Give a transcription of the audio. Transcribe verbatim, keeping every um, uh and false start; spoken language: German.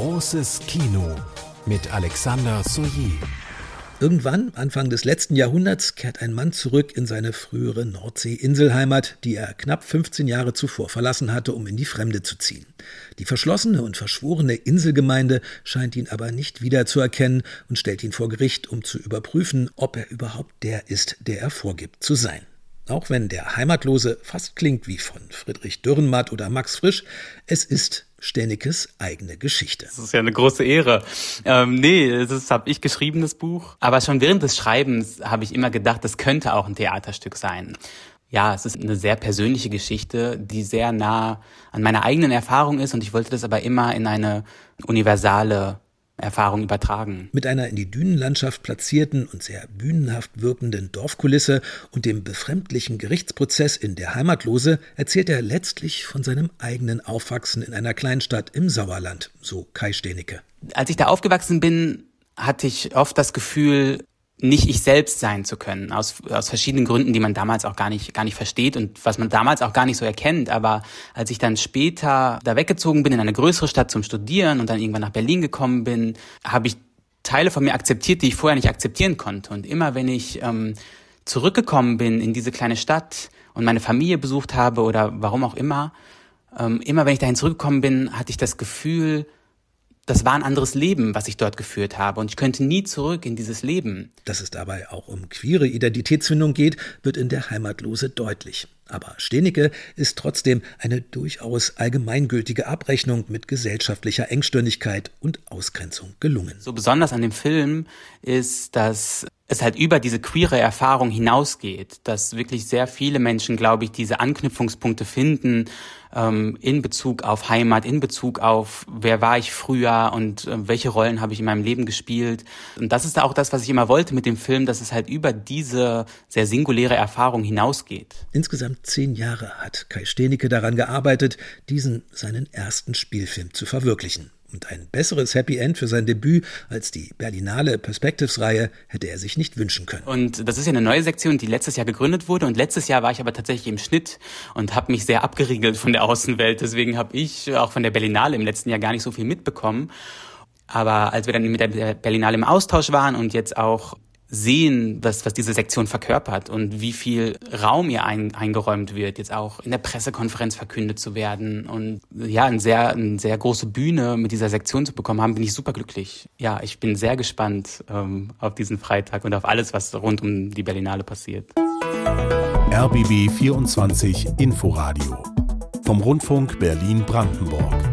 Großes Kino mit Alexander Soyer. Irgendwann, Anfang des letzten Jahrhunderts, kehrt ein Mann zurück in seine frühere Nordsee-Inselheimat, die er knapp fünfzehn Jahre zuvor verlassen hatte, um in die Fremde zu ziehen. Die verschlossene und verschworene Inselgemeinde scheint ihn aber nicht wiederzuerkennen und stellt ihn vor Gericht, um zu überprüfen, ob er überhaupt der ist, der er vorgibt zu sein. Auch wenn der Heimatlose fast klingt wie von Friedrich Dürrenmatt oder Max Frisch, es ist Stänikes eigene Geschichte. Das ist ja eine große Ehre. Ähm, nee, das habe ich geschrieben, das Buch. Aber schon während des Schreibens habe ich immer gedacht, das könnte auch ein Theaterstück sein. Ja, es ist eine sehr persönliche Geschichte, die sehr nah an meiner eigenen Erfahrung ist. Und ich wollte das aber immer in eine universale Erfahrung übertragen. Mit einer in die Dünenlandschaft platzierten und sehr bühnenhaft wirkenden Dorfkulisse und dem befremdlichen Gerichtsprozess in Der Heimatlose erzählt er letztlich von seinem eigenen Aufwachsen in einer Kleinstadt im Sauerland, so Kai Stänike. Als ich da aufgewachsen bin, hatte ich oft das Gefühl, nicht ich selbst sein zu können, aus aus verschiedenen Gründen, die man damals auch gar nicht gar nicht versteht und was man damals auch gar nicht so erkennt. Aber als ich dann später da weggezogen bin in eine größere Stadt zum Studieren und dann irgendwann nach Berlin gekommen bin, habe ich Teile von mir akzeptiert, die ich vorher nicht akzeptieren konnte. Und immer wenn ich ähm, zurückgekommen bin in diese kleine Stadt und meine Familie besucht habe oder warum auch immer, ähm, immer wenn ich dahin zurückgekommen bin, hatte ich das Gefühl, das war ein anderes Leben, was ich dort geführt habe. Und ich könnte nie zurück in dieses Leben. Dass es dabei auch um queere Identitätsfindung geht, wird in Der Heimatlose deutlich. Aber Stänike ist trotzdem eine durchaus allgemeingültige Abrechnung mit gesellschaftlicher Engstirnigkeit und Ausgrenzung gelungen. So besonders an dem Film ist, dass es halt über diese queere Erfahrung hinausgeht, dass wirklich sehr viele Menschen, glaube ich, diese Anknüpfungspunkte finden ähm, in Bezug auf Heimat, in Bezug auf wer war ich früher und äh, welche Rollen habe ich in meinem Leben gespielt. Und das ist auch das, was ich immer wollte mit dem Film, dass es halt über diese sehr singuläre Erfahrung hinausgeht. Insgesamt zehn Jahre hat Kai Stänike daran gearbeitet, diesen seinen ersten Spielfilm zu verwirklichen. Und ein besseres Happy End für sein Debüt als die Berlinale Perspectives-Reihe hätte er sich nicht wünschen können. Und das ist ja eine neue Sektion, die letztes Jahr gegründet wurde. Und letztes Jahr war ich aber tatsächlich im Schnitt und habe mich sehr abgeriegelt von der Außenwelt. Deswegen habe ich auch von der Berlinale im letzten Jahr gar nicht so viel mitbekommen. Aber als wir dann mit der Berlinale im Austausch waren und jetzt auch sehen, was, was diese Sektion verkörpert und wie viel Raum ihr ein, eingeräumt wird, jetzt auch in der Pressekonferenz verkündet zu werden und ja, eine sehr, eine sehr große Bühne mit dieser Sektion zu bekommen haben, bin ich super glücklich. Ja, ich bin sehr gespannt ähm, auf diesen Freitag und auf alles, was rund um die Berlinale passiert. R B B vierundzwanzig Inforadio vom Rundfunk Berlin-Brandenburg.